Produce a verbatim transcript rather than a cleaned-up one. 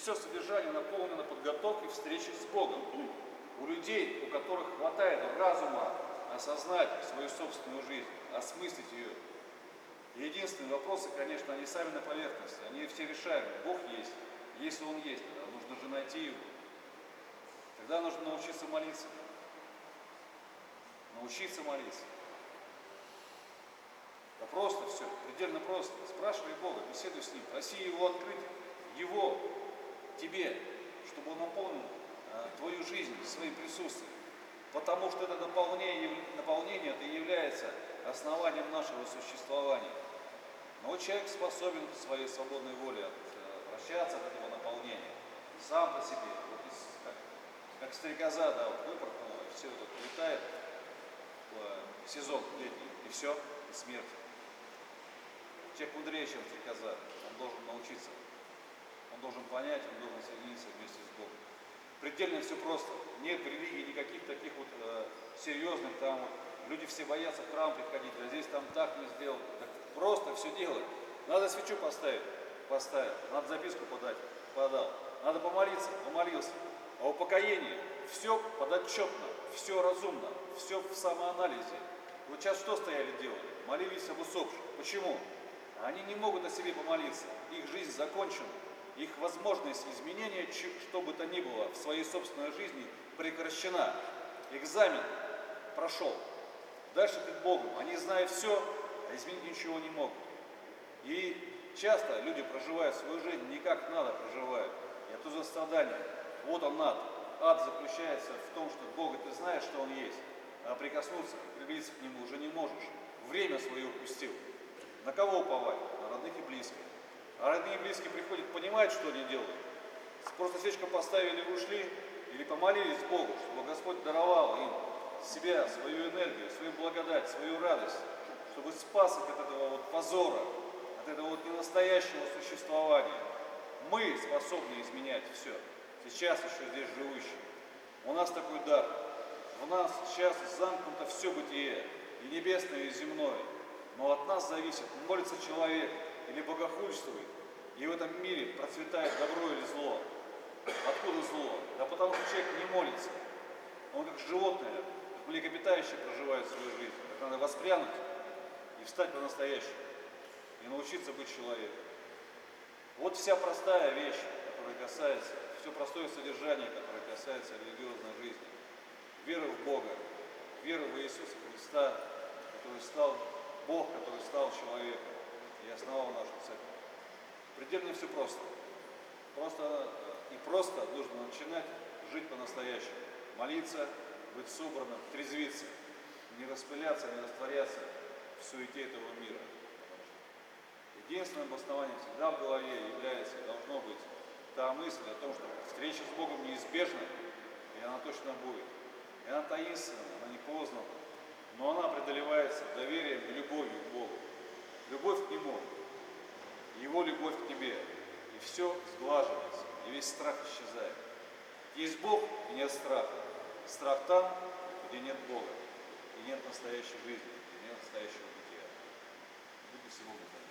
все содержание наполнено подготовкой встречи с Богом. У людей, у которых хватает разума осознать свою собственную жизнь, осмыслить ее. И единственные вопросы, конечно, они сами на поверхности, они все решаемы. Бог есть. Если Он есть, тогда нужно же найти Его. Тогда нужно научиться молиться. Научиться молиться. Да просто все, предельно просто. Спрашивай Бога, беседуй с Ним, проси Его открыть Его тебе, чтобы Он наполнил а, твою жизнь своим присутствием. Потому что это наполнение, наполнение это и является основанием нашего существования. Но вот человек способен в своей свободной воле обращаться от этого наполнения. Сам по себе, вот из, как, как стрекоза, да, вот выпорхнула, и все это летает в сезон летний, и все, и смерть. Человек мудрее, чем стрекоза, он должен научиться, он должен понять, он должен соединиться вместе с Богом. Предельно все просто. Нет в религии никаких таких вот э, серьезных, там вот, люди все боятся в храм приходить, а здесь там так не сделал. Так просто все делать. Надо свечу поставить, поставил. Надо записку подать, подал. Надо помолиться, помолился. А упокоение все подотчетно, все разумно, все в самоанализе. Вот сейчас что стояли делали? Молились об усопших. Почему? Они не могут о себе помолиться. Их жизнь закончена. Их возможность изменения, что бы то ни было, в своей собственной жизни прекращена. Экзамен прошел. Дальше перед Богом. Они знают все, а изменить ничего не могут. И часто люди проживают свою жизнь не как надо проживают. И это за страдания. Вот он ад. Ад заключается в том, что Бога ты знаешь, что Он есть, а прикоснуться, приблизиться к Нему уже не можешь. Время свое упустил. На кого уповать? На родных и близких. А родные и близкие приходят, понимают, что они делают. Просто свечку поставили и ушли, или помолились Богу, чтобы Господь даровал им себя, свою энергию, свою благодать, свою радость, чтобы спас их от этого вот позора, от этого вот ненастоящего существования. Мы способны изменять все. Сейчас еще здесь живущие. У нас такой дар. У нас сейчас замкнуто все бытие, и небесное, и земное. Но от нас зависит, молится человек или богохульствует, и в этом мире процветает добро или зло. Откуда зло? Да потому что человек не молится. Он как животное, как млекопитающее проживает свою жизнь. Так надо воспрянуть и встать по-настоящему. И научиться быть человеком. Вот вся простая вещь, которая касается, все простое содержание, которое касается религиозной жизни. Вера в Бога, вера в Иисуса Христа, который стал Бог, который стал человеком и основал нашу церковь. Предельно все просто. Просто и просто нужно начинать жить по-настоящему. Молиться, быть собранным, трезвиться, не распыляться, не растворяться в суете этого мира. Единственным основанием всегда в голове является, должно быть та мысль о том, что встреча с Богом неизбежна, и она точно будет. И она таинственна, она не познана, но она преодолевается доверием и любовью к Богу. Любовь к Нему, Его любовь к тебе. И все сглаживается, и весь страх исчезает. Есть Бог, и нет страха. Страх там, где нет Бога, и нет настоящей жизни, и нет настоящего бытия. Будьте всего благодарны.